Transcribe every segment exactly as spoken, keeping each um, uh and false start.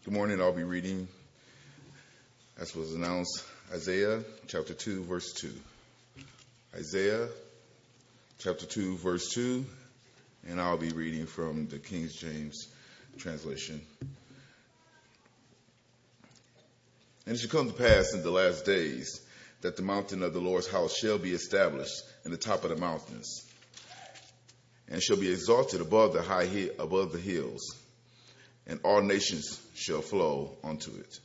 Good morning. I'll be reading, as was announced, Isaiah chapter two, verse two. Isaiah chapter two, verse two, and I'll be reading from the King James translation. And it shall come to pass in the last days that the mountain of the Lord's house shall be established in the top of the mountains, and shall be exalted above the high hill, above the hills, and all nations shall flow unto it.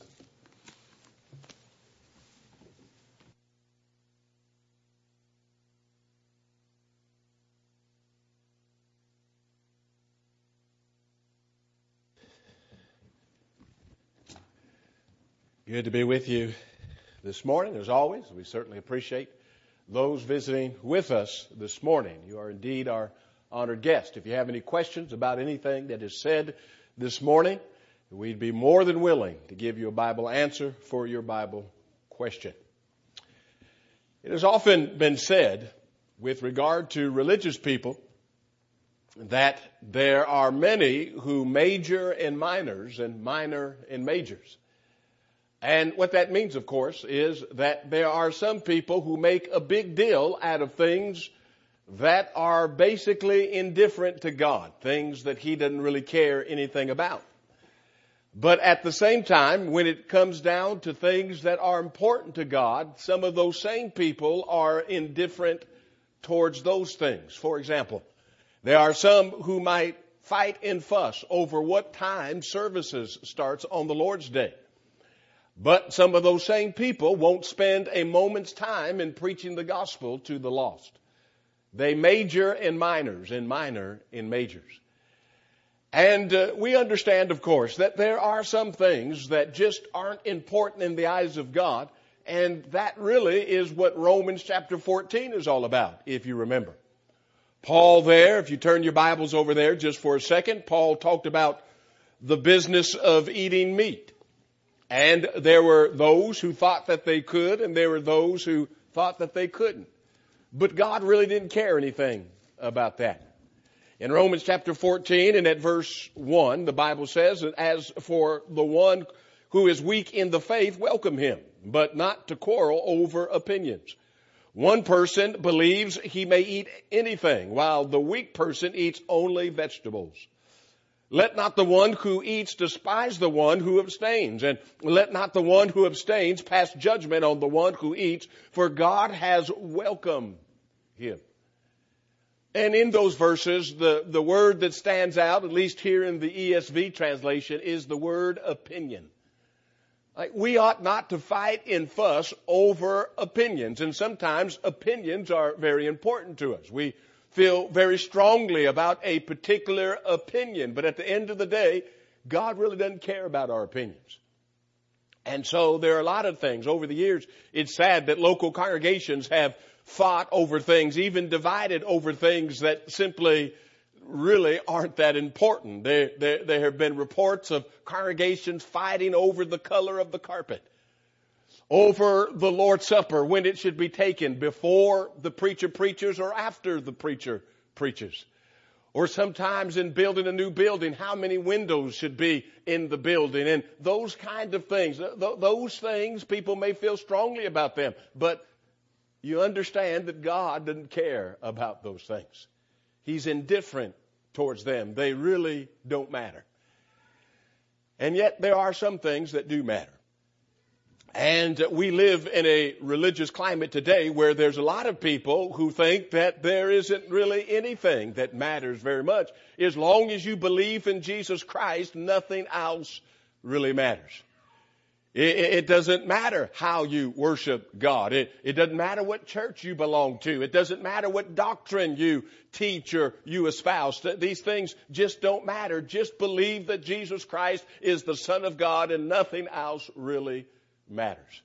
Good to be with you this morning, as always. We certainly appreciate those visiting with us this morning. You are indeed our honored guest. If you have any questions about anything that is said this morning, we'd be more than willing to give you a Bible answer for your Bible question. It has often been said with regard to religious people that there are many who major in minors and minor in majors. And what that means, of course, is that there are some people who make a big deal out of things that are basically indifferent to God, things that He doesn't really care anything about. But at the same time, when it comes down to things that are important to God, some of those same people are indifferent towards those things. For example, there are some who might fight and fuss over what time services starts on the Lord's Day. But some of those same people won't spend a moment's time in preaching the gospel to the lost. They major in minors and minor in majors. And uh, we understand, of course, that there are some things that just aren't important in the eyes of God. And that really is what Romans chapter fourteen is all about, if you remember. Paul there, if you turn your Bibles over there just for a second, Paul talked about the business of eating meat. And there were those who thought that they could, and there were those who thought that they couldn't. But God really didn't care anything about that. In Romans chapter fourteen and at verse one, the Bible says, as for the one who is weak in the faith, welcome him, but not to quarrel over opinions. One person believes he may eat anything, while the weak person eats only vegetables. Let not the one who eats despise the one who abstains, and let not the one who abstains pass judgment on the one who eats, for God has welcomed him. And in those verses, the, the word that stands out, at least here in the E S V translation, is the word opinion. Like, we ought not to fight and fuss over opinions, and sometimes opinions are very important to us. We feel very strongly about a particular opinion, but at the end of the day, God really doesn't care about our opinions. And so there are a lot of things. Over the years, it's sad that local congregations have fought over things, even divided over things that simply really aren't that important. There, there, there have been reports of congregations fighting over the color of the carpet, over the Lord's Supper, when it should be taken, before the preacher preaches or after the preacher preaches. Or sometimes in building a new building, how many windows should be in the building, and those kind of things. Th- those things, people may feel strongly about them, but you understand that God doesn't care about those things. He's indifferent towards them. They really don't matter. And yet there are some things that do matter. And we live in a religious climate today where there's a lot of people who think that there isn't really anything that matters very much. As long as you believe in Jesus Christ, nothing else really matters. It, it doesn't matter how you worship God. It, it doesn't matter what church you belong to. It doesn't matter what doctrine you teach or you espouse. These things just don't matter. Just believe that Jesus Christ is the Son of God and nothing else really matters.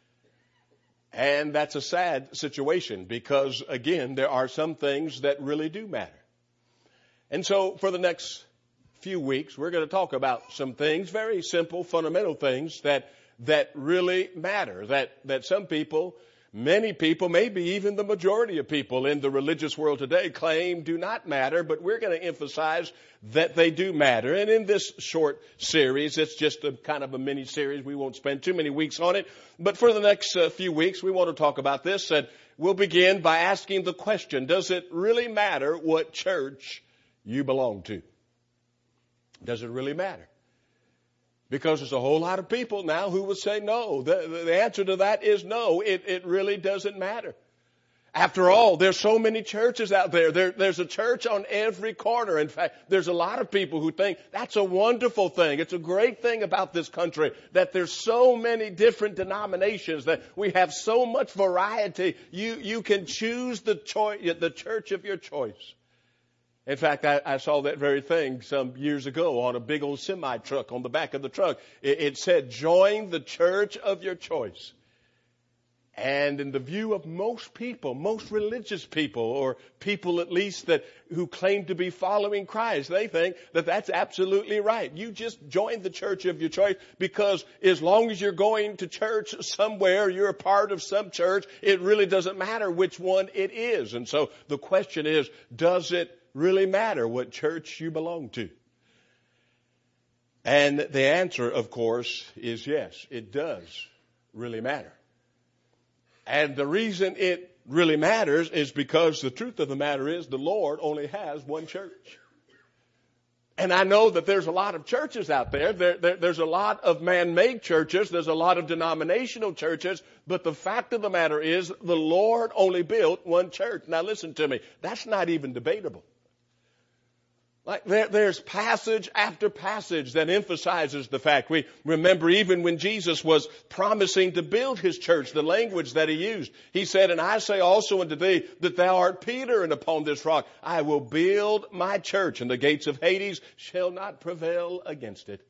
And that's a sad situation because, again, there are some things that really do matter. And so for the next few weeks, we're going to talk about some things, very simple, fundamental things that that really matter, that, that some people many people, maybe even the majority of people in the religious world today, claim do not matter, but we're going to emphasize that they do matter. And in this short series, it's just a kind of a mini series. We won't spend too many weeks on it. But for the next uh, few weeks, we want to talk about this. And we'll begin by asking the question, does it really matter what church you belong to? Does it really matter? Because there's a whole lot of people now who would say no. The, the answer to that is no. It, it really doesn't matter. After all, there's so many churches out there. there. There's a church on every corner. In fact, there's a lot of people who think that's a wonderful thing. It's a great thing about this country that there's so many different denominations, that we have so much variety. You, you can choose the choice, the church of your choice. In fact, I, I saw that very thing some years ago on a big old semi truck. On the back of the truck, it, it said, join the church of your choice. And in the view of most people, most religious people, or people at least that who claim to be following Christ, they think that that's absolutely right. You just join the church of your choice, because as long as you're going to church somewhere, you're a part of some church, it really doesn't matter which one it is. And so the question is, does it really matter what church you belong to? And the answer, of course, is yes, it does really matter. And the reason it really matters is because the truth of the matter is the Lord only has one church. And I know that there's a lot of churches out there. There, there. There's a lot of man-made churches. There's a lot of denominational churches. But the fact of the matter is the Lord only built one church. Now listen to me. That's not even debatable. Like there, there's passage after passage that emphasizes the fact. We remember even when Jesus was promising to build his church, the language that he used. He said, and I say also unto thee that thou art Peter, and upon this rock I will build my church, and the gates of Hades shall not prevail against it.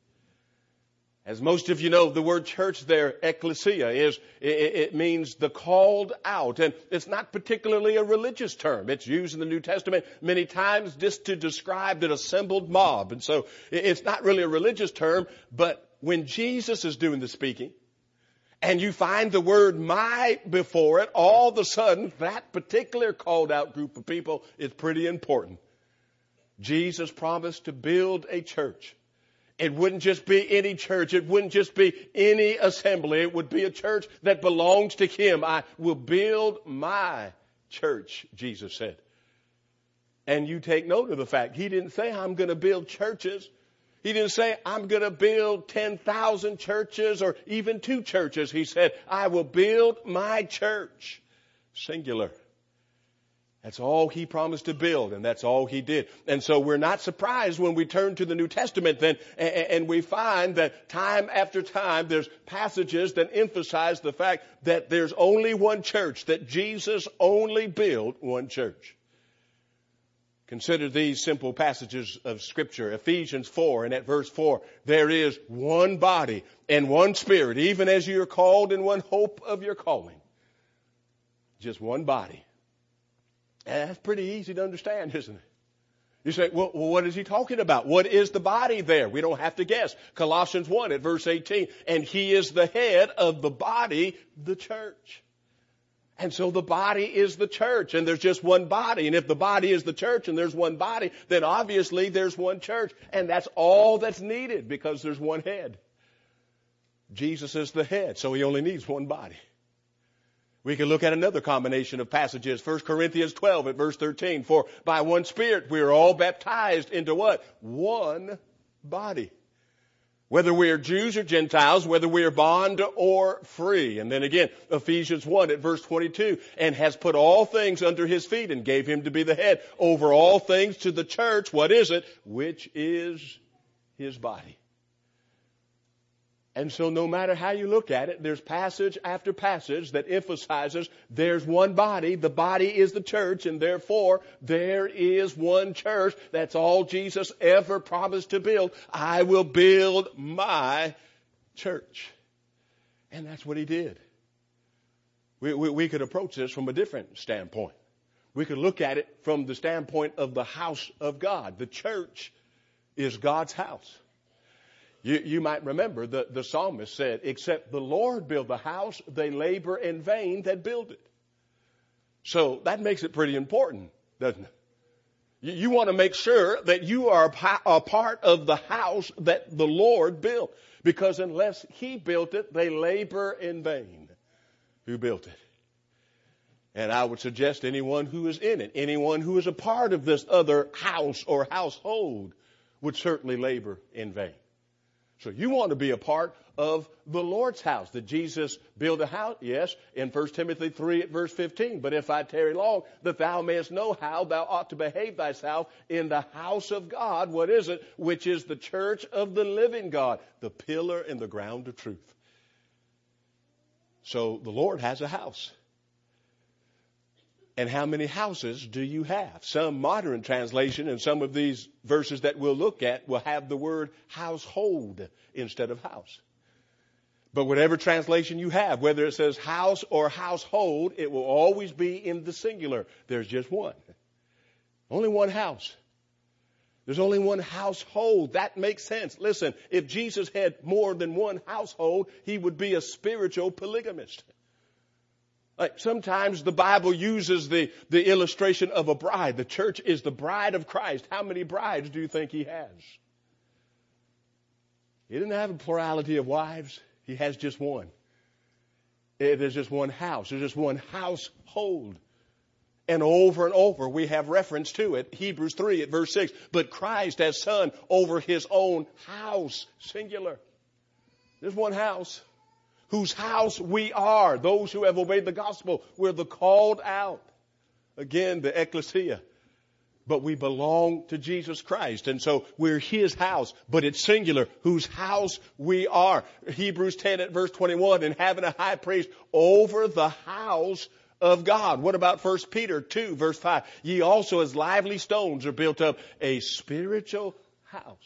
As most of you know, the word church there, ecclesia, is, it, it means the called out. And it's not particularly a religious term. It's used in the New Testament many times just to describe an assembled mob. And so it's not really a religious term, but when Jesus is doing the speaking, and you find the word my before it, all of a sudden that particular called out group of people is pretty important. Jesus promised to build a church. It wouldn't just be any church. It wouldn't just be any assembly. It would be a church that belongs to him. I will build my church, Jesus said. And you take note of the fact, he didn't say, I'm going to build churches. He didn't say, I'm going to build ten thousand churches or even two churches. He said, I will build my church. Singular. That's all he promised to build, and that's all he did. And so we're not surprised when we turn to the New Testament then, and we find that time after time there's passages that emphasize the fact that there's only one church, that Jesus only built one church. Consider these simple passages of Scripture. Ephesians four, and at verse four, there is one body and one Spirit, even as you are called in one hope of your calling. Just one body. And that's pretty easy to understand, isn't it? You say, well, well, what is he talking about? What is the body there? We don't have to guess. Colossians one at verse eighteen. And he is the head of the body, the church. And so the body is the church, and there's just one body. And if the body is the church and there's one body, then obviously there's one church. And that's all that's needed, because there's one head. Jesus is the head, so he only needs one body. We can look at another combination of passages. First Corinthians twelve at verse thirteen. For by one Spirit we are all baptized into what? One body. Whether we are Jews or Gentiles, whether we are bond or free. And then again, Ephesians one at verse twenty-two. And has put all things under his feet and gave him to be the head over all things to the church. What is it? Which is his body. And so no matter how you look at it, there's passage after passage that emphasizes there's one body. The body is the church, and therefore there is one church. That's all Jesus ever promised to build. I will build my church. And that's what he did. We, we, we could approach this from a different standpoint. We could look at it from the standpoint of the house of God. The church is God's house. You, you might remember the, the psalmist said, except the Lord build the house, they labor in vain that build it. So that makes it pretty important, doesn't it? You, you want to make sure that you are a part of the house that the Lord built. Because unless he built it, they labor in vain who built it. And I would suggest anyone who is in it, anyone who is a part of this other house or household would certainly labor in vain. So you want to be a part of the Lord's house. Did Jesus build a house? Yes, in First Timothy three at verse fifteen. But if I tarry long, that thou mayest know how thou ought to behave thyself in the house of God. What is it? Which is the church of the living God, the pillar and the ground of truth. So the Lord has a house. And how many houses do you have? Some modern translation and some of these verses that we'll look at will have the word household instead of house. But whatever translation you have, whether it says house or household, it will always be in the singular. There's just one. Only one house. There's only one household. That makes sense. Listen, if Jesus had more than one household, he would be a spiritual polygamist. Like sometimes the Bible uses the, the illustration of a bride. The church is the bride of Christ. How many brides do you think he has? He didn't have a plurality of wives. He has just one. There's just one house. There's just one household. And over and over we have reference to it. Hebrews three at verse six. But Christ as son over his own house. Singular. There's one house. Whose house we are. Those who have obeyed the gospel. We're the called out. Again, the ecclesia. But we belong to Jesus Christ. And so we're his house. But it's singular. Whose house we are. Hebrews ten at verse twenty-one. And having a high priest over the house of God. What about First Peter two verse five? Ye also as lively stones are built up a spiritual house.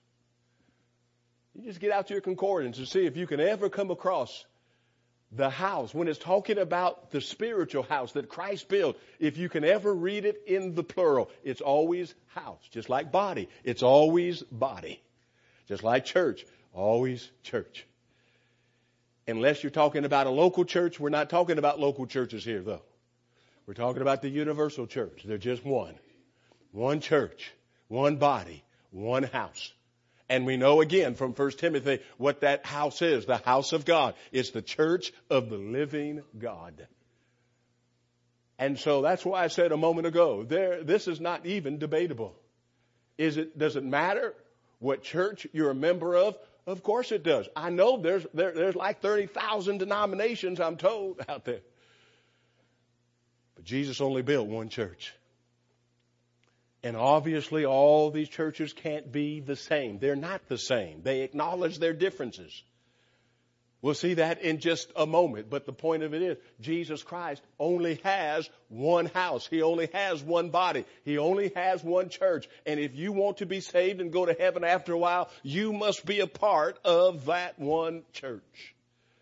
You just get out your concordance and see if you can ever come across the house. When it's talking about the spiritual house that Christ built, if you can ever read it in the plural, it's always house. Just like body, it's always body. Just like church, always church. Unless you're talking about a local church, we're not talking about local churches here, though. We're talking about the universal church. They're just one. One church, one body, one house. And we know again from First Timothy what that house is, the house of God. It's the church of the living God. And so that's why I said a moment ago, there, this is not even debatable. Is it, does it matter what church you're a member of? Of course it does. I know there's, there, there's like thirty thousand denominations, I'm told, out there. But Jesus only built one church. And obviously all these churches can't be the same. They're not the same. They acknowledge their differences. We'll see that in just a moment. But the point of it is, Jesus Christ only has one house. He only has one body. He only has one church. And if you want to be saved and go to heaven after a while, you must be a part of that one church.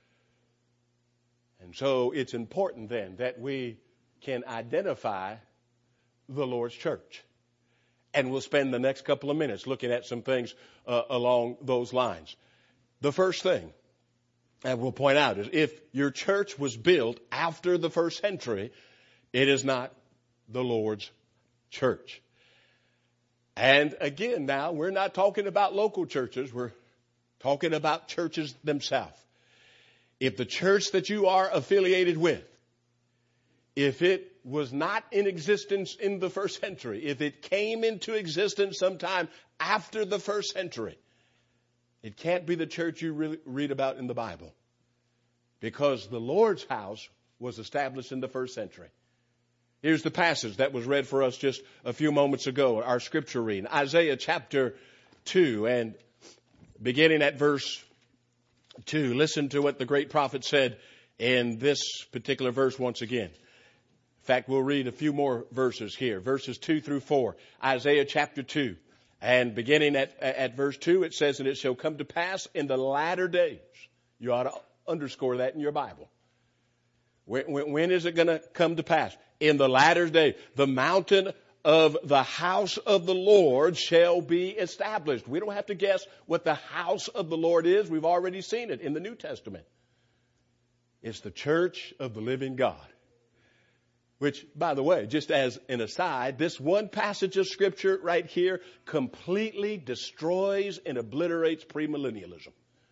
And so it's important then that we can identify the Lord's church. And we'll spend the next couple of minutes looking at some things uh, along those lines. The first thing I will point out is if your church was built after the first century, it is not the Lord's church. And again, now, we're not talking about local churches. We're talking about churches themselves. If the church that you are affiliated with, if it was not in existence in the first century, if it came into existence sometime after the first century, it can't be the church you really read about in the Bible. Because the Lord's house was established in the first century. Here's the passage that was read for us just a few moments ago, our scripture reading. Isaiah chapter two, and beginning at verse two, listen to what the great prophet said in this particular verse once again. In fact, we'll read a few more verses here, verses two through four. Isaiah chapter two. And beginning at, at verse two, it says, and it shall come to pass in the latter days. You ought to underscore that in your Bible. When, when, when is it going to come to pass? In the latter day, the mountain of the house of the Lord shall be established. We don't have to guess what the house of the Lord is. We've already seen it in the New Testament. It's the church of the living God. Which, by the way, just as an aside, this one passage of Scripture right here completely destroys and obliterates premillennialism.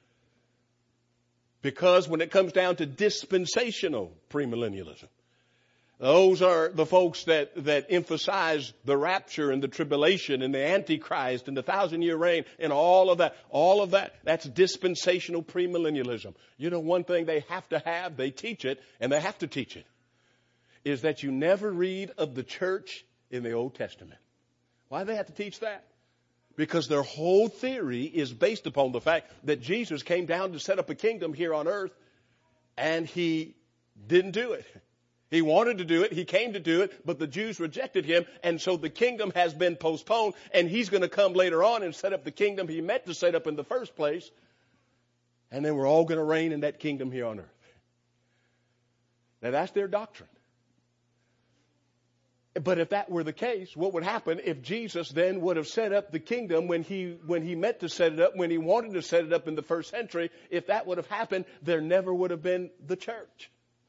Because when it comes down to dispensational premillennialism, those are the folks that, that emphasize the rapture and the tribulation and the Antichrist and the thousand year reign and all of that. All of that, that's dispensational premillennialism. You know, one thing they have to have, they teach it, and they have to teach it, is that you never read of the church in the Old Testament. Why do they have to teach that? Because their whole theory is based upon the fact that Jesus came down to set up a kingdom here on earth, and he didn't do it. He wanted to do it. He came to do it, but the Jews rejected him, and so the kingdom has been postponed, and he's going to come later on and set up the kingdom he meant to set up in the first place, and then we're all going to reign in that kingdom here on earth. Now, that's their doctrine. But if that were the case, what would happen if Jesus then would have set up the kingdom when he, when he meant to set it up, when he wanted to set it up in the first century? If that would have happened, there never would have been the church.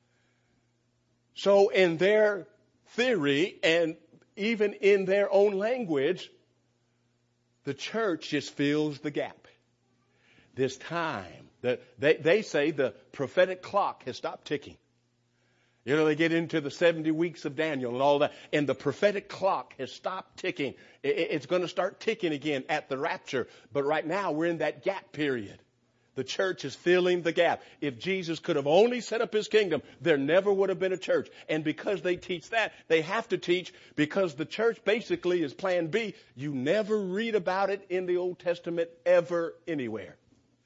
So in their theory and even in their own language, the church just fills the gap. This time, the, they, they say the prophetic clock has stopped ticking. You know, they get into the seventy weeks of Daniel and all that, and the prophetic clock has stopped ticking. It's going to start ticking again at the rapture. But right now, we're in that gap period. The church is filling the gap. If Jesus could have only set up his kingdom, there never would have been a church. And because they teach that, they have to teach, because the church basically is plan B. You never read about it in the Old Testament ever anywhere.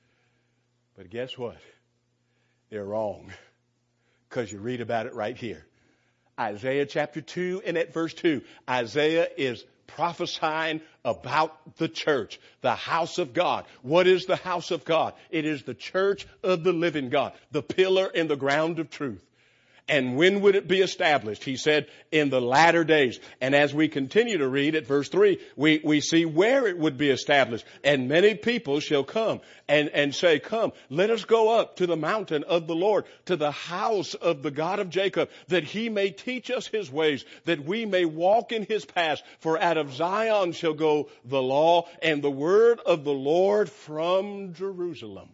But guess what? They're wrong. Because you read about it right here. Isaiah chapter two and at verse two. Isaiah is prophesying about the church, the house of God. What is the house of God? It is the church of the living God, the pillar and the ground of truth. And when would it be established? He said, in the latter days. And as we continue to read at verse three, we, we see where it would be established. And many people shall come and, and say, come, let us go up to the mountain of the Lord, to the house of the God of Jacob, that he may teach us his ways, that we may walk in his paths. For out of Zion shall go the law and the word of the Lord from Jerusalem.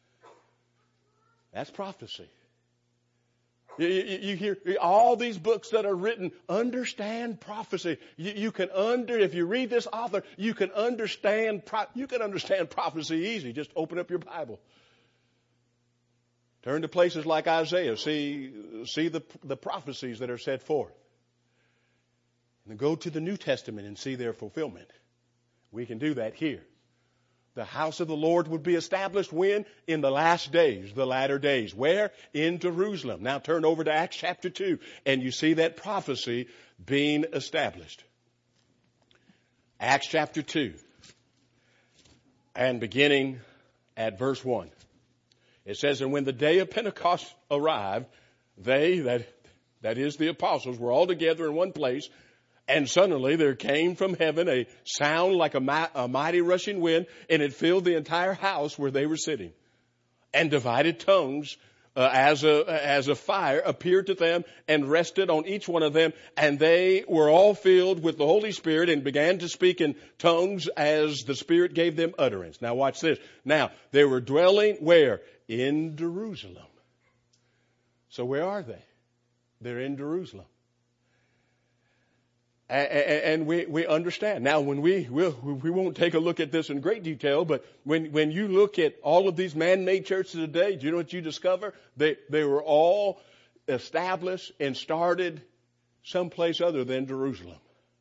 That's prophecy. You, you, you hear all these books that are written, understand prophecy. You, you can under, if you read this author, you can understand, pro, you can understand prophecy easy. Just open up your Bible. Turn to places like Isaiah. See, see the, the prophecies that are set forth. And then go to the New Testament and see their fulfillment. We can do that here. The house of the Lord would be established when? In the last days, the latter days. Where? In Jerusalem. Now turn over to Acts chapter two, and you see that prophecy being established. Acts chapter two, and beginning at verse one. It says, and when the day of Pentecost arrived, they, that, that is the apostles, were all together in one place. And suddenly there came from heaven a sound like a, mi- a mighty rushing wind, and it filled the entire house where they were sitting. And divided tongues uh, as a as a fire appeared to them and rested on each one of them. And they were all filled with the Holy Spirit and began to speak in tongues as the Spirit gave them utterance. Now watch this. Now they were dwelling where? In Jerusalem. So where are they? They're in Jerusalem. And we, we understand. Now, when we, we'll, we won't take a look at this in great detail, but when, when you look at all of these man-made churches today, do you know what you discover? They, they were all established and started someplace other than Jerusalem.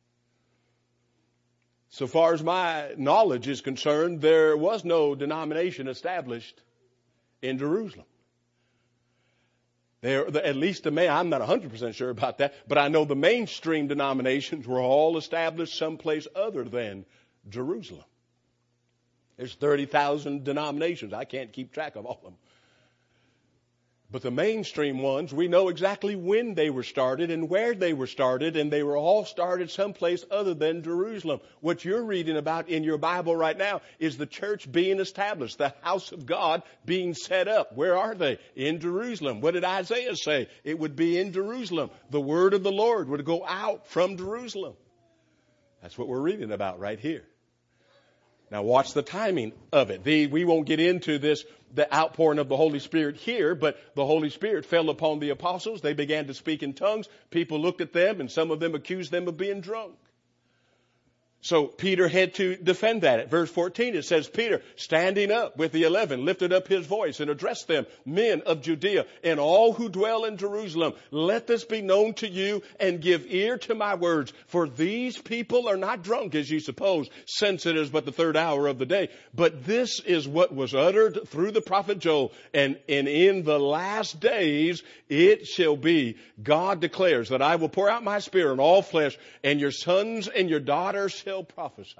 So far as my knowledge is concerned, there was no denomination established in Jerusalem. There, at least the main, I'm not one hundred percent sure about that, but I know the mainstream denominations were all established someplace other than Jerusalem. There's thirty thousand denominations. I can't keep track of all of them. But the mainstream ones, we know exactly when they were started and where they were started, and they were all started someplace other than Jerusalem. What you're reading about in your Bible right now is the church being established, the house of God being set up. Where are they? In Jerusalem. What did Isaiah say? It would be in Jerusalem. The word of the Lord would go out from Jerusalem. That's what we're reading about right here. Now watch the timing of it. The, we won't get into this, the outpouring of the Holy Spirit here, but the Holy Spirit fell upon the apostles. They began to speak in tongues. People looked at them, and some of them accused them of being drunk. So Peter had to defend that. At verse fourteen, it says, Peter, standing up with the eleven, lifted up his voice and addressed them, men of Judea and all who dwell in Jerusalem. Let this be known to you and give ear to my words. For these people are not drunk, as you suppose, since it is but the third hour of the day. But this is what was uttered through the prophet Joel. And, and in the last days it shall be, God declares, that I will pour out my spirit on all flesh, and your sons and your daughters shall prophesy.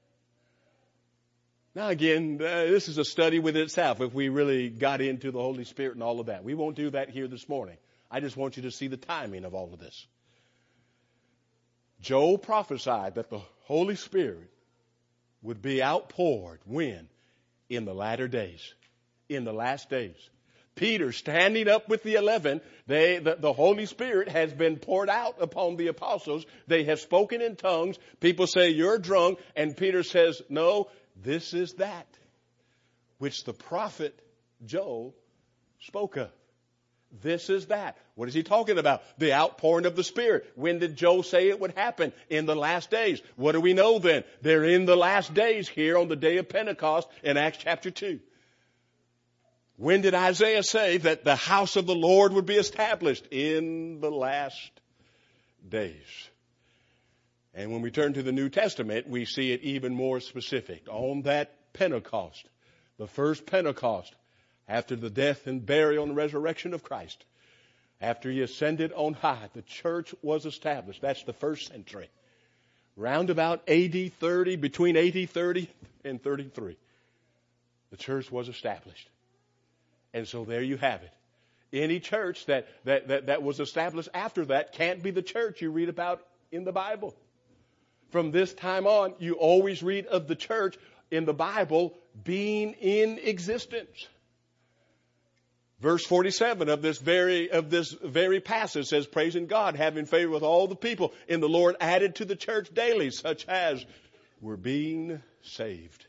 Now again, uh, this is a study within itself if we really got into the Holy Spirit and all of that. We won't do that here this morning. I just want you to see the timing of all of this. Joel prophesied that the Holy Spirit would be outpoured when? In the latter days. In the last days. Peter standing up with the eleven, they, the, the Holy Spirit has been poured out upon the apostles. They have spoken in tongues. People say, you're drunk. And Peter says, no, this is that which the prophet Joel spoke of. This is that. What is he talking about? The outpouring of the Spirit. When did Joel say it would happen? In the last days. What do we know then? They're in the last days here on the day of Pentecost in Acts chapter two. When did Isaiah say that the house of the Lord would be established? In the last days. And when we turn to the New Testament, we see it even more specific. On that Pentecost, the first Pentecost, after the death and burial and resurrection of Christ, after he ascended on high, the church was established. That's the first century. Round about A D thirty, between A D thirty and thirty-three, the church was established. And so there you have it. Any church that, that, that, that was established after that can't be the church you read about in the Bible. From this time on, you always read of the church in the Bible being in existence. Verse forty-seven of this very, of this very passage says, praising God, having favor with all the people, and the Lord added to the church daily, such as were being saved.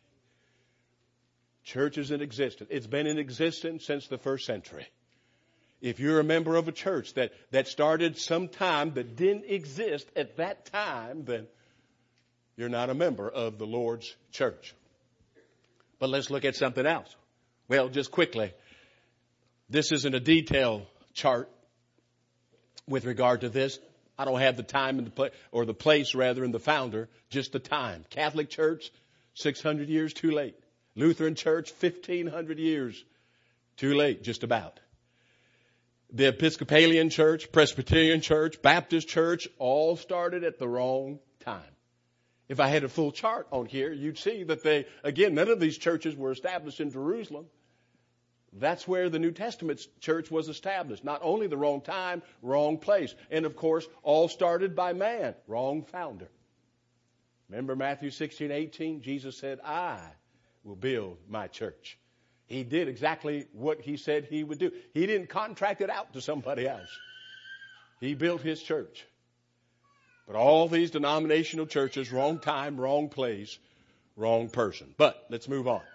Church is in existence. It's been in existence since the first century. If you're a member of a church that, that started sometime that didn't exist at that time, then you're not a member of the Lord's church. But let's look at something else. Well, just quickly, this isn't a detailed chart with regard to this. I don't have the time and the place, or the place rather, and the founder, just the time. Catholic Church, six hundred years too late. Lutheran Church, fifteen hundred years too late, just about. The Episcopalian Church, Presbyterian Church, Baptist Church, all started at the wrong time. If I had a full chart on here, you'd see that they, again, none of these churches were established in Jerusalem. That's where the New Testament church was established. Not only the wrong time, wrong place. And of course, all started by man. Wrong founder. Remember Matthew sixteen, eighteen? Jesus said, I will build my church. He did exactly what he said he would do. He didn't contract it out to somebody else. He built his church. But all these denominational churches, wrong time, wrong place, wrong person. But let's move on.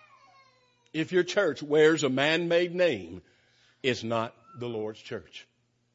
If your church wears a man-made name, it's not the Lord's church.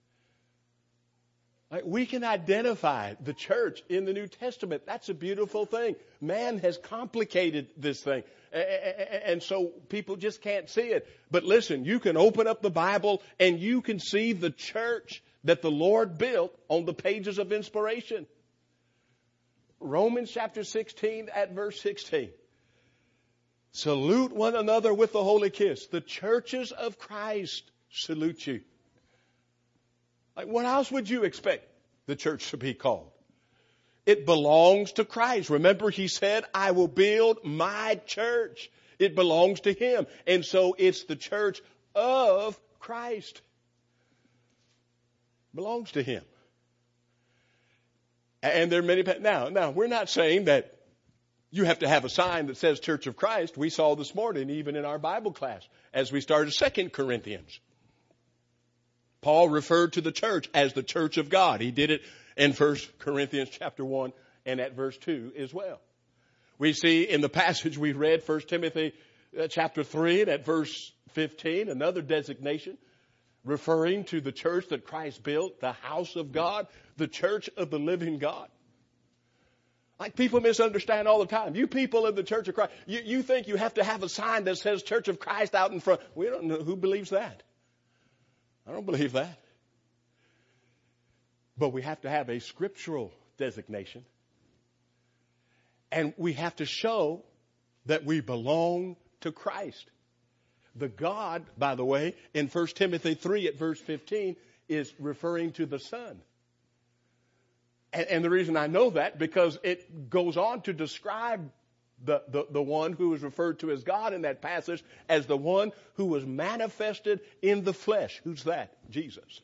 Right? We can identify the church in the New Testament. That's a beautiful thing. Man has complicated this thing. And so people just can't see it. But listen, you can open up the Bible and you can see the church that the Lord built on the pages of inspiration. Romans chapter sixteen at verse sixteen. Salute one another with the holy kiss. The churches of Christ salute you. Like, what else would you expect the church to be called? It belongs to Christ. Remember, he said, I will build my church. It belongs to him. And so it's the church of Christ. Belongs to him. And there are many, now, now, we're not saying that you have to have a sign that says Church of Christ. We saw this morning, even in our Bible class, as we started Second Corinthians. Paul referred to the church as the church of God. He did it in First Corinthians chapter one and at verse two as well. We see in the passage we read, First Timothy chapter three and at verse fifteen, another designation referring to the church that Christ built, the house of God, the church of the living God. Like people misunderstand all the time. You people in the Church of Christ, you, you think you have to have a sign that says Church of Christ out in front. We don't know who believes that. I don't believe that. But we have to have a scriptural designation. And we have to show that we belong to Christ. The God, by the way, in First Timothy three at verse fifteen is referring to the Son. And, and the reason I know that, because it goes on to describe the, the, the one who is referred to as God in that passage as the one who was manifested in the flesh. Who's that? Jesus.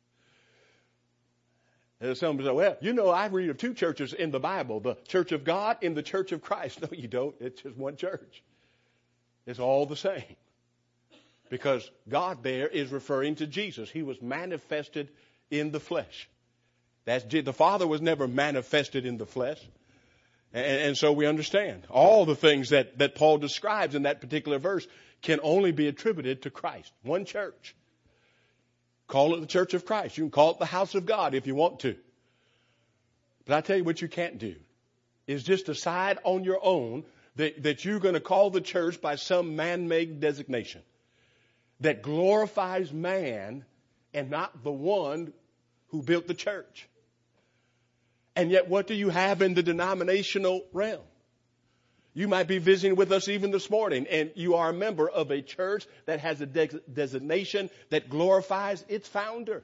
And some say, well, you know, I read of two churches in the Bible, the Church of God and the Church of Christ. No, you don't. It's just one church. It's all the same. Because God there is referring to Jesus. He was manifested in the flesh. That's, the Father was never manifested in the flesh. And, and so we understand all the things that, that Paul describes in that particular verse can only be attributed to Christ. One church. Call it the Church of Christ. You can call it the house of God if you want to. But I tell you what you can't do is just decide on your own that, that you're going to call the church by some man-made designation that glorifies man and not the one who built the church. And yet what do you have in the denominational realm? You might be visiting with us even this morning, and you are a member of a church that has a de- designation that glorifies its founder.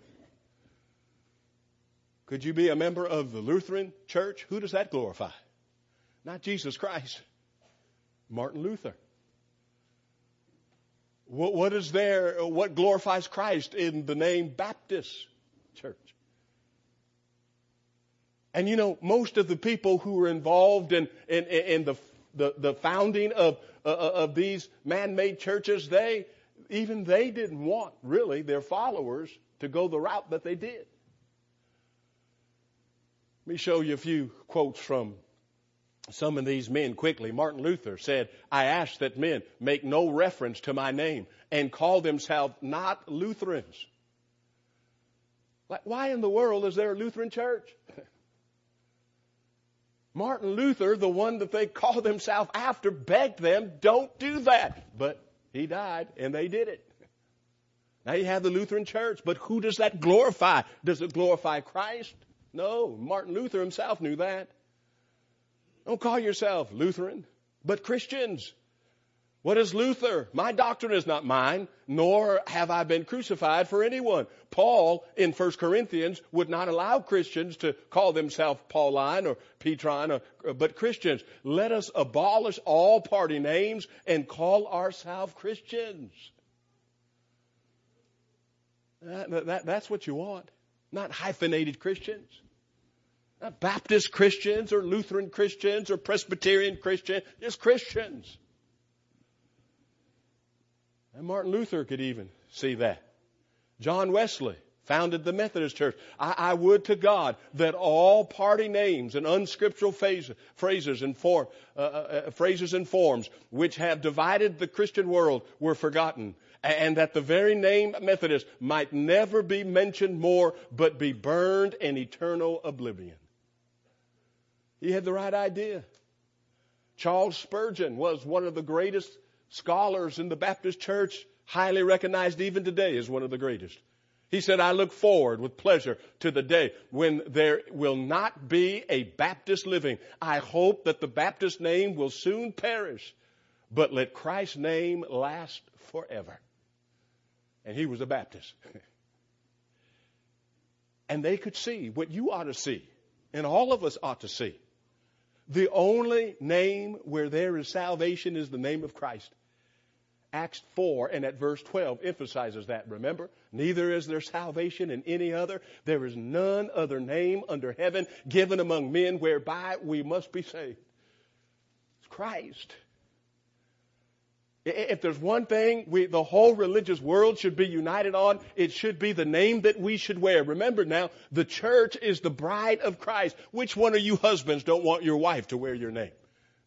Could you be a member of the Lutheran Church? Who does that glorify? Not Jesus Christ. Martin Luther. What, what is there, what glorifies Christ in the name Baptist Church? And you know, most of the people who were involved in, in, in the, the, the founding of, uh, of these man-made churches, they, even they didn't want, really, their followers to go the route that they did. Let me show you a few quotes from some of these men quickly. Martin Luther said, I ask that men make no reference to my name and call themselves not Lutherans. Like, why in the world is there a Lutheran church? Martin Luther, the one that they called themselves after, begged them, don't do that. But he died, and they did it. Now you have the Lutheran church, but who does that glorify? Does it glorify Christ? No, Martin Luther himself knew that. Don't call yourself Lutheran, but Christians. What is Luther? My doctrine is not mine, nor have I been crucified for anyone. Paul, in First Corinthians, would not allow Christians to call themselves Pauline or Petron, or, but Christians. Let us abolish all party names and call ourselves Christians. That, that, that's what you want. Not hyphenated Christians. Not Baptist Christians or Lutheran Christians or Presbyterian Christians. Just Christians. And Martin Luther could even see that. John Wesley founded the Methodist Church. I, I would to God that all party names and unscriptural phase, phrases and form, uh, uh, phrases and forms which have divided the Christian world were forgotten, and that the very name Methodist might never be mentioned more, but be burned in eternal oblivion. He had the right idea. Charles Spurgeon was one of the greatest scholars in the Baptist church, highly recognized even today as one of the greatest. He said, I look forward with pleasure to the day when there will not be a Baptist living. I hope that the Baptist name will soon perish, but let Christ's name last forever. And he was a Baptist. And they could see what you ought to see, and all of us ought to see. The only name where there is salvation is the name of Christ. Acts four and at verse twelve emphasizes that. Remember, neither is there salvation in any other. There is none other name under heaven given among men whereby we must be saved. It's Christ. If there's one thing we, the whole religious world should be united on, it should be the name that we should wear. Remember now, the church is the bride of Christ. Which one of you husbands don't want your wife to wear your name?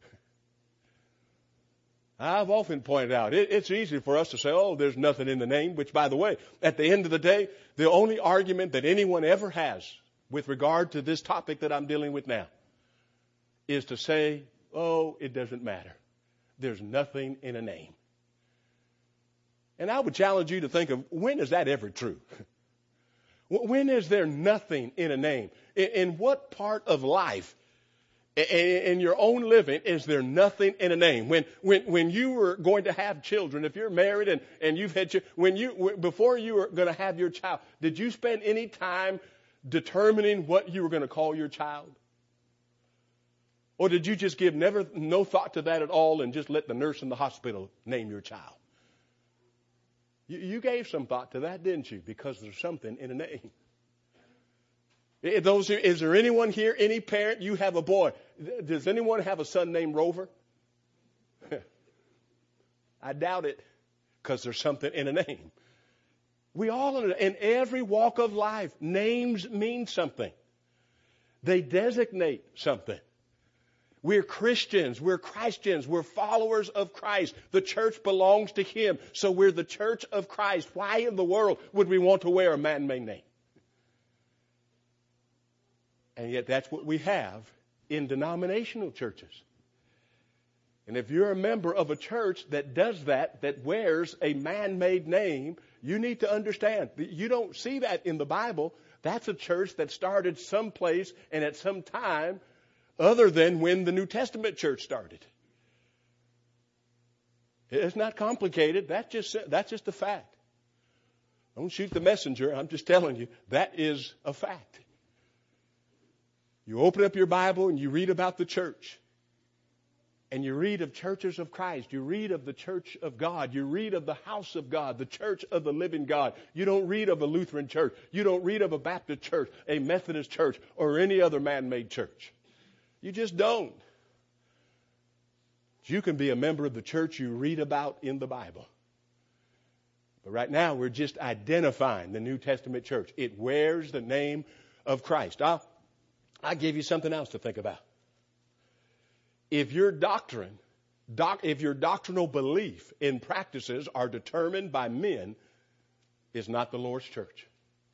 I've often pointed out, it, it's easy for us to say, oh, there's nothing in the name, which, by the way, at the end of the day, the only argument that anyone ever has with regard to this topic that I'm dealing with now is to say, oh, it doesn't matter. There's nothing in a name. And I would challenge you to think of, when is that ever true? When is there nothing in a name? In, in what part of life, in, in your own living, is there nothing in a name? When, when, when you were going to have children, if you're married and, and you've had, when you, before you were going to have your child, did you spend any time determining what you were going to call your child? Or did you just give never no thought to that at all and just let the nurse in the hospital name your child? You, you gave some thought to that, didn't you? Because there's something in a name. Those, is there anyone here, any parent, you have a boy. Does anyone have a son named Rover? I doubt it, because there's something in a name. We all, in every walk of life, names mean something. They designate something. We're Christians. We're Christians. We're followers of Christ. The church belongs to Him. So we're the church of Christ. Why in the world would we want to wear a man-made name? And yet that's what we have in denominational churches. And if you're a member of a church that does that, that wears a man-made name, you need to understand that you don't see that in the Bible. That's a church that started someplace and at some time other than when the New Testament church started. It's not complicated. That's just, that's just a fact. Don't shoot the messenger. I'm just telling you, that is a fact. You open up your Bible and you read about the church. And you read of churches of Christ. You read of the church of God. You read of the house of God, the church of the living God. You don't read of a Lutheran church. You don't read of a Baptist church, a Methodist church, or any other man-made church. You just don't. You can be a member of the church you read about in the Bible. But right now, we're just identifying the New Testament church. It wears the name of Christ. I'll, I'll give you something else to think about. If your doctrine, doc, if your doctrinal belief in practices are determined by men, it's not the Lord's church.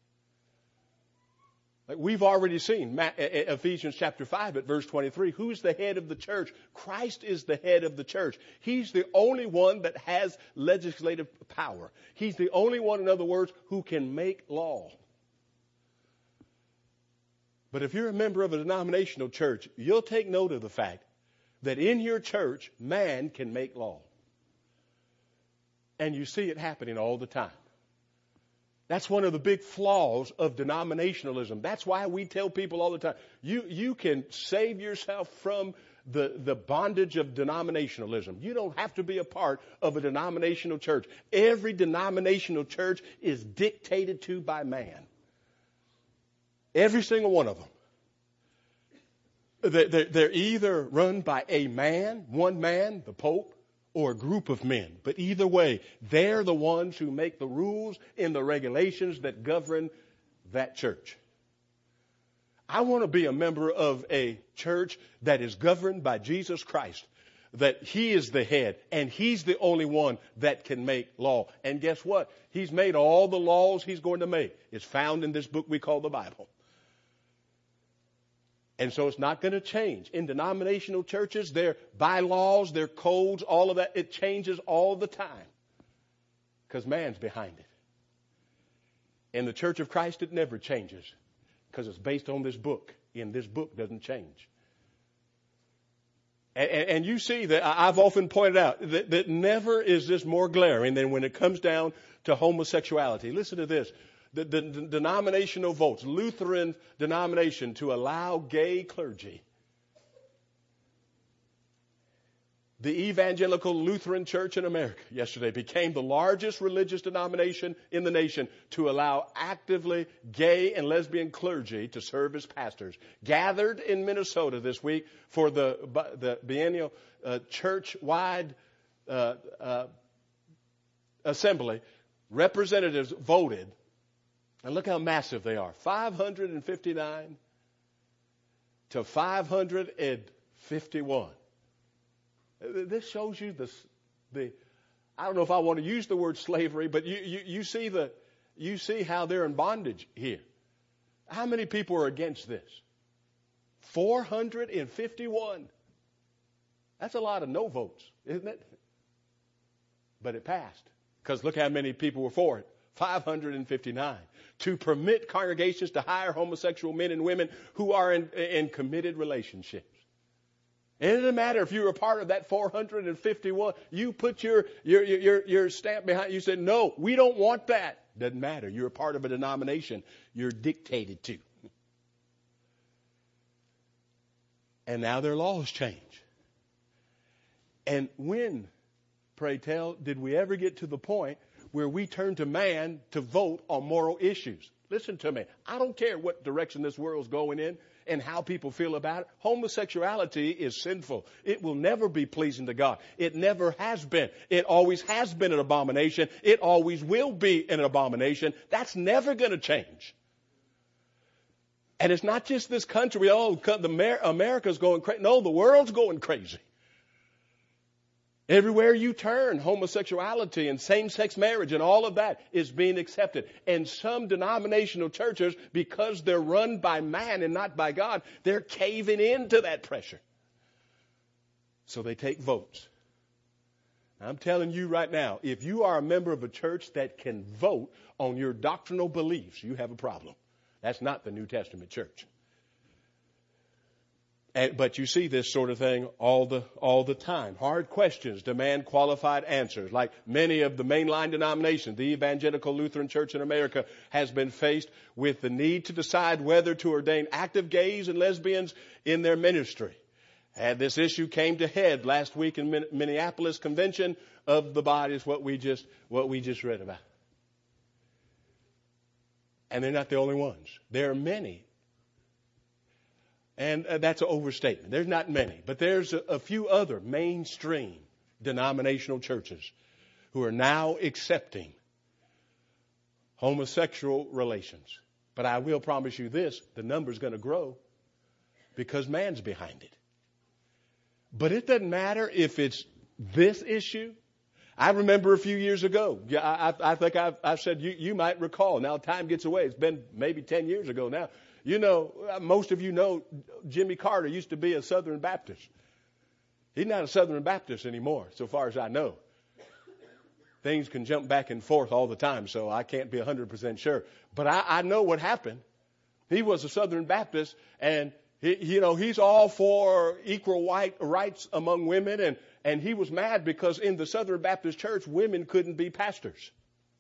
Like we've already seen Ephesians chapter five at verse twenty-three. Who's the head of the church? Christ is the head of the church. He's the only one that has legislative power. He's the only one, in other words, who can make law. But if you're a member of a denominational church, you'll take note of the fact that in your church, man can make law. And you see it happening all the time. That's one of the big flaws of denominationalism. That's why we tell people all the time, you, you can save yourself from the, the bondage of denominationalism. You don't have to be a part of a denominational church. Every denominational church is dictated to by man. Every single one of them. They're, they're either run by a man, one man, the Pope, or a group of men. But either way, they're the ones who make the rules and the regulations that govern that church. I want to be a member of a church that is governed by Jesus Christ, that He is the head and He's the only one that can make law. And guess what? He's made all the laws He's going to make. It's found in this book we call the Bible. And so it's not going to change. In denominational churches, their bylaws, their codes, all of that, it changes all the time. Because man's behind it. In the Church of Christ, it never changes. Because it's based on this book. And this book doesn't change. And, and, and you see that I've often pointed out that, that never is this more glaring than when it comes down to homosexuality. Listen to this. The, the, the denominational votes, Lutheran denomination, to allow gay clergy. The Evangelical Lutheran Church in America yesterday became the largest religious denomination in the nation to allow actively gay and lesbian clergy to serve as pastors. Gathered in Minnesota this week for the, the biennial uh, church-wide uh, uh, assembly, representatives voted, and look how massive they are, five hundred fifty-nine to five hundred fifty-one. This shows you the, the, I don't know if I want to use the word slavery, but you, you, you see the, you see how they're in bondage here. How many people are against this? four hundred fifty-one. That's a lot of no votes, isn't it? But it passed. Because look how many people were for it. five hundred fifty-nine. To permit congregations to hire homosexual men and women who are in, in committed relationships. It doesn't matter if you're a part of that four hundred fifty-one. You put your, your, your, your stamp behind. You said, no, we don't want that. Doesn't matter. You're a part of a denomination. You're dictated to. And now their laws change. And when, pray tell, did we ever get to the point where we turn to man to vote on moral issues? Listen to me. I don't care what direction this world's going in and how people feel about it. Homosexuality is sinful. It will never be pleasing to God. It never has been. It always has been an abomination. It always will be an abomination. That's never going to change. And it's not just this country. Oh, the America's going crazy. No, the world's going crazy. Everywhere you turn, homosexuality and same-sex marriage and all of that is being accepted. And some denominational churches, because they're run by man and not by God, they're caving into that pressure. So they take votes. I'm telling you right now, if you are a member of a church that can vote on your doctrinal beliefs, you have a problem. That's not the New Testament church. And, but you see this sort of thing all the all the time. Hard questions demand qualified answers. Like many of the mainline denominations, the Evangelical Lutheran Church in America has been faced with the need to decide whether to ordain active gays and lesbians in their ministry. And this issue came to head last week in Minneapolis Convention of the Bodies, what we just what we just read about. And they're not the only ones. There are many. And uh, that's an overstatement. There's not many. But there's a, a few other mainstream denominational churches who are now accepting homosexual relations. But I will promise you this, the number's going to grow because man's behind it. But it doesn't matter if it's this issue. I remember a few years ago, yeah, I, I think I've, I've said, you, you might recall, now time gets away. It's been maybe ten years ago now. You know, most of you know Jimmy Carter used to be a Southern Baptist. He's not a Southern Baptist anymore, so far as I know. Things can jump back and forth all the time, so I can't be one hundred percent sure. But I, I know what happened. He was a Southern Baptist, and, he, you know, he's all for equal white rights among women, and, and he was mad because in the Southern Baptist Church, women couldn't be pastors.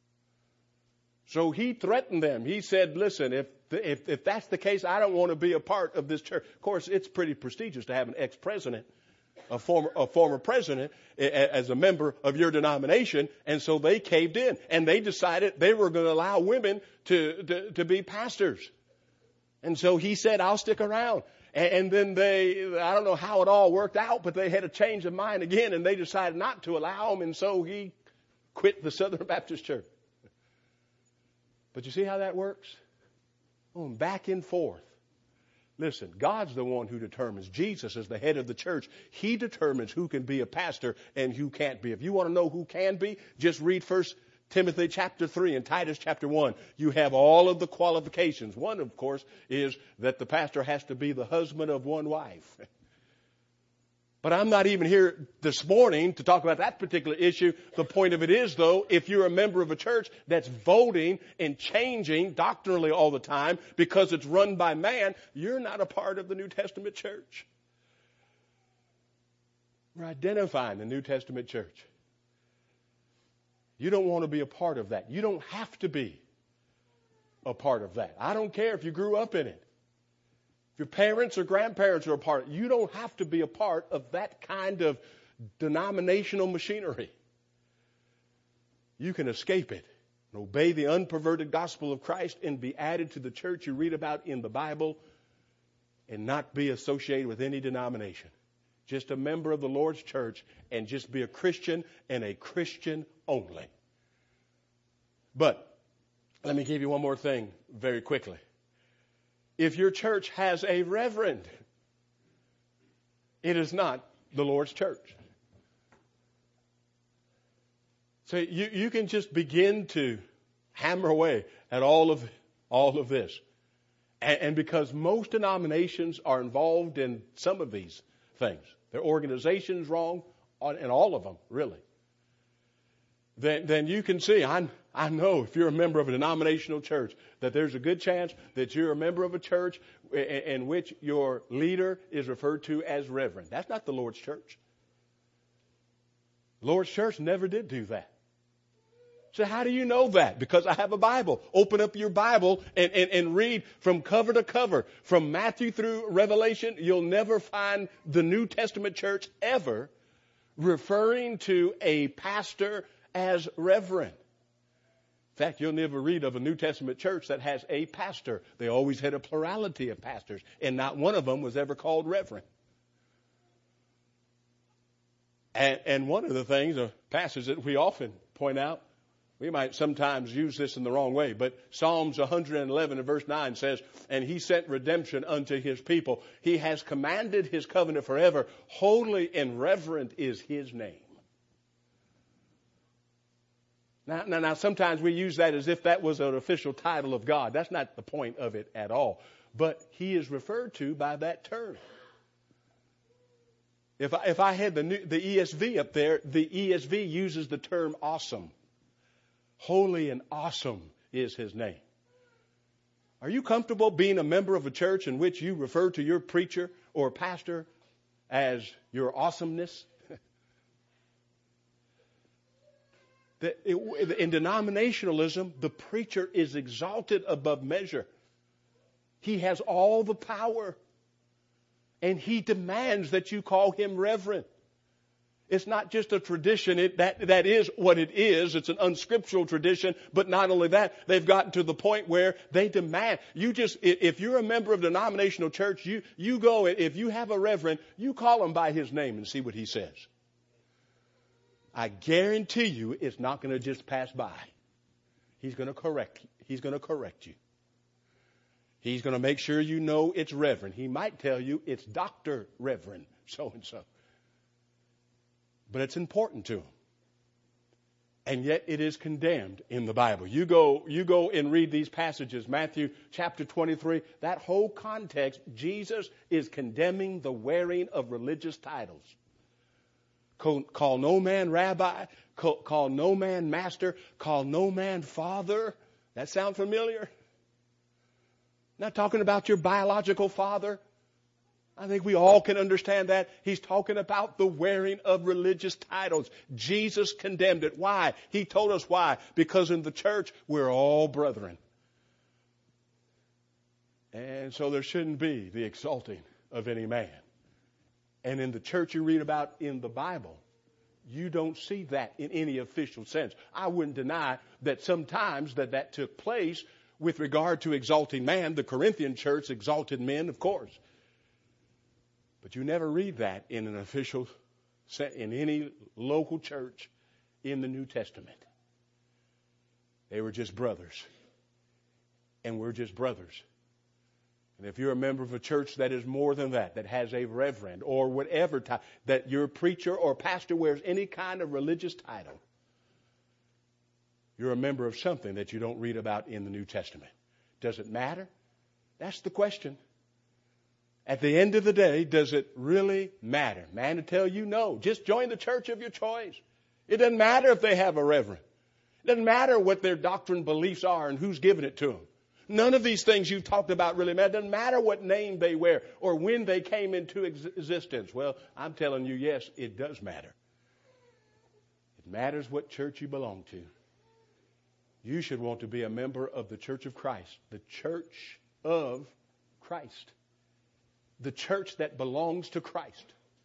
So he threatened them. He said, listen, if, if if that's the case, I don't want to be a part of this church. Of course, it's pretty prestigious to have an ex-president, a former a former president, as a member of your denomination. And so they caved in. And they decided they were going to allow women to, to, to be pastors. And so he said, I'll stick around. And, and then they, I don't know how it all worked out, but they had a change of mind again. And they decided not to allow him. And so he quit the Southern Baptist Church. But you see how that works? Going back and forth. Listen, God's the one who determines. Jesus is the head of the church. He determines who can be a pastor and who can't be. If you want to know who can be, just read First Timothy chapter three and Titus chapter one. You have all of the qualifications. One, of course, is that the pastor has to be the husband of one wife. But I'm not even here this morning to talk about that particular issue. The point of it is, though, if you're a member of a church that's voting and changing doctrinally all the time because it's run by man, you're not a part of the New Testament church. We're identifying the New Testament church. You don't want to be a part of that. You don't have to be a part of that. I don't care if you grew up in it. Your parents or grandparents are a part. You don't have to be a part of that kind of denominational machinery. You can escape it and obey the unperverted gospel of Christ and be added to the church you read about in the Bible and not be associated with any denomination. Just a member of the Lord's church and just be a Christian and a Christian only. But let me give you one more thing very quickly. If your church has a reverend, it is not the Lord's church. So you, you can just begin to hammer away at all of all of this. And, and because most denominations are involved in some of these things, their organization's wrong, and all of them, really. Then, then you can see, I, I know if you're a member of a denominational church, that there's a good chance that you're a member of a church in, in which your leader is referred to as reverend. That's not the Lord's church. The Lord's church never did do that. So how do you know that? Because I have a Bible. Open up your Bible and, and, and read from cover to cover. From Matthew through Revelation, you'll never find the New Testament church ever referring to a pastor as reverend. In fact, you'll never read of a New Testament church that has a pastor. They always had a plurality of pastors, and not one of them was ever called reverend. And, and one of the things, a passage that we often point out, we might sometimes use this in the wrong way, but Psalms one hundred eleven and verse nine says, "And he sent redemption unto his people. He has commanded his covenant forever. Holy and reverent is his name." Now, now, now, sometimes we use that as if that was an official title of God. That's not the point of it at all. But he is referred to by that term. If I, if I had the, new, the E S V up there, the E S V uses the term awesome. Holy and awesome is his name. Are you comfortable being a member of a church in which you refer to your preacher or pastor as your awesomeness? In denominationalism, the preacher is exalted above measure. He has all the power. And he demands that you call him reverend. It's not just a tradition. It, that, that is what it is. It's an unscriptural tradition. But not only that, they've gotten to the point where they demand. You just, if you're a member of a denominational church, you, you go, if you have a reverend, you call him by his name and see what he says. I guarantee you it's not going to just pass by. He's going to correct, he's going to correct you. He's going to make sure you know it's reverend. He might tell you it's Doctor Reverend so-and-so. But it's important to him. And yet it is condemned in the Bible. You go, you go and read these passages, Matthew chapter twenty-three, that whole context, Jesus is condemning the wearing of religious titles. Call, call no man rabbi, call, call no man master, call no man father. That sound familiar? Not talking about your biological father. I think we all can understand that. He's talking about the wearing of religious titles. Jesus condemned it. Why? He told us why. Because in the church, we're all brethren. And so there shouldn't be the exalting of any man. And in the church you read about in the Bible, you don't see that in any official sense. I wouldn't deny that sometimes that that took place with regard to exalting man. The Corinthian church exalted men, of course. But you never read that in an official, in any local church in the New Testament. They were just brothers. And we're just brothers. And if you're a member of a church that is more than that, that has a reverend or whatever type, that your preacher or pastor wears any kind of religious title, you're a member of something that you don't read about in the New Testament. Does it matter? That's the question. At the end of the day, does it really matter? Man to tell you no. Just join the church of your choice. It doesn't matter if they have a reverend. It doesn't matter what their doctrine beliefs are and who's giving it to them. None of these things you've talked about really matter. It doesn't matter what name they wear or when they came into existence. Well, I'm telling you, yes, it does matter. It matters what church you belong to. You should want to be a member of the Church of Christ, the Church of Christ, the church that belongs to Christ.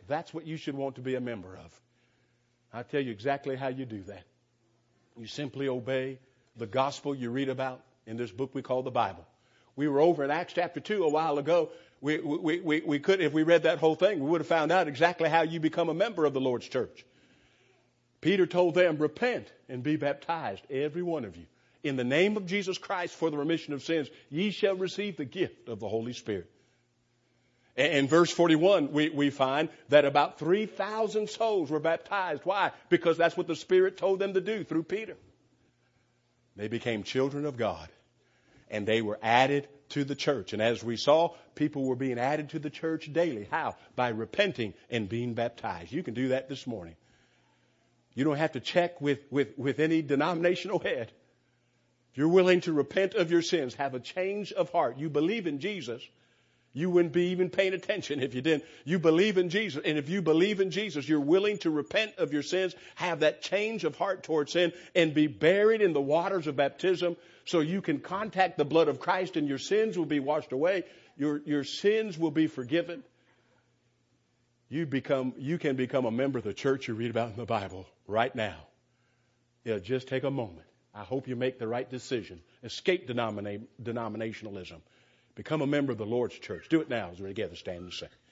That's what you should want to be a member of. I'll tell you exactly how you do that. You simply obey the gospel you read about in this book we call the Bible. We were over in Acts chapter two a while ago. We, we, we, we could, if we read that whole thing, we would have found out exactly how you become a member of the Lord's church. Peter told them, repent and be baptized, every one of you, in the name of Jesus Christ for the remission of sins. Ye shall receive the gift of the Holy Spirit. And in verse forty-one, we, we find that about three thousand souls were baptized. Why? Because that's what the Spirit told them to do through Peter. They became children of God. And they were added to the church. And as we saw, people were being added to the church daily. How? By repenting and being baptized. You can do that this morning. You don't have to check with, with, with any denominational head. If you're willing to repent of your sins, have a change of heart, you believe in Jesus, you wouldn't be even paying attention if you didn't. You believe in Jesus. And if you believe in Jesus, you're willing to repent of your sins, have that change of heart towards sin, and be buried in the waters of baptism so you can contact the blood of Christ and your sins will be washed away. Your, your sins will be forgiven. You become, you can become a member of the church you read about in the Bible right now. Yeah, just take a moment. I hope you make the right decision. Escape denomina- denominationalism. Become a member of the Lord's church. Do it now as we together stand and sing.